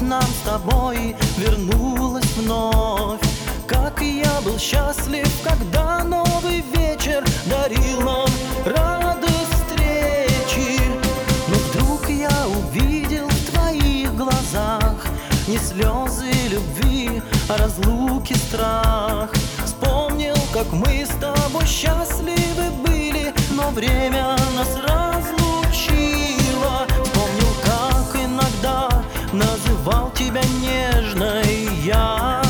нам с тобой вернулась вновь. Как я был счастлив, когда новый вечер дарил нам радость встречи. Но вдруг я увидел в твоих глазах не слезы любви, а разлуки страх. Вспомнил, как мы с тобой счастливы были, но время нас разлучило. Вспомнил, как иногда называл тебя нежной я.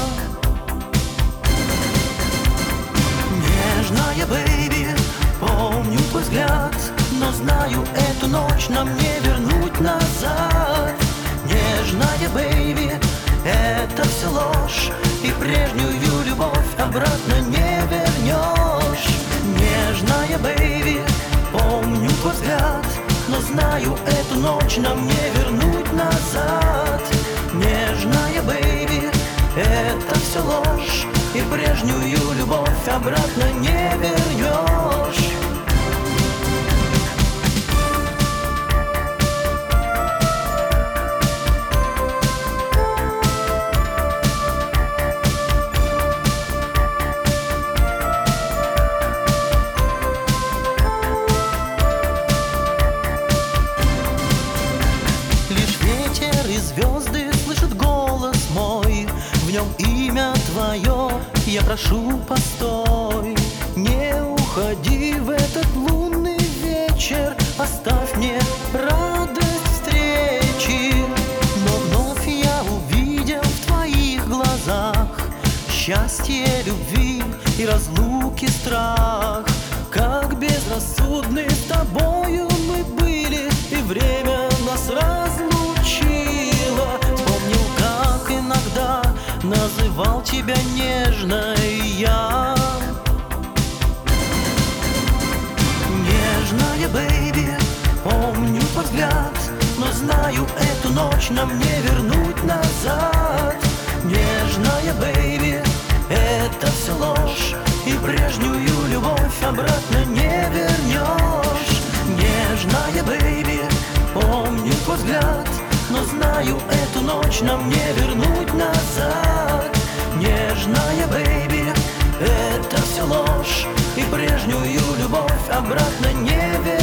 Нежная, бэйби, помню твой взгляд, но знаю, эту ночь нам не вернуть назад. Нежная, бэйби, это все ложь, и прежнюю любовь обратно не вернешь. Нежная, бэйби, помню твой взгляд, но знаю, эту ночь нам не вернуть назад. Нежная, бэйби, это все ложь, и прежнюю любовь обратно не вернешь. Звезды слышат голос мой, в нем имя твое. Я прошу, постой, не уходи в этот лунный вечер, оставь мне радость встречи. Но вновь я увидел в твоих глазах счастье любви и разлуки страх. Как безрассудны с тобою мы были, и время нас разлучило. Вспомнил, как иногда называл тебя нежной я. Нежная, бэйби, помню твой взгляд, но знаю, эту ночь нам не вернуть назад. Нежная, бэйби, это все ложь, и прежнюю любовь обратно не вернешь. Нежная, бэйби, помню твой взгляд, но знаю, эту ночь нам не вернуть назад. Нежная, бэйби, это все ложь, и прежнюю любовь обратно не вернешь.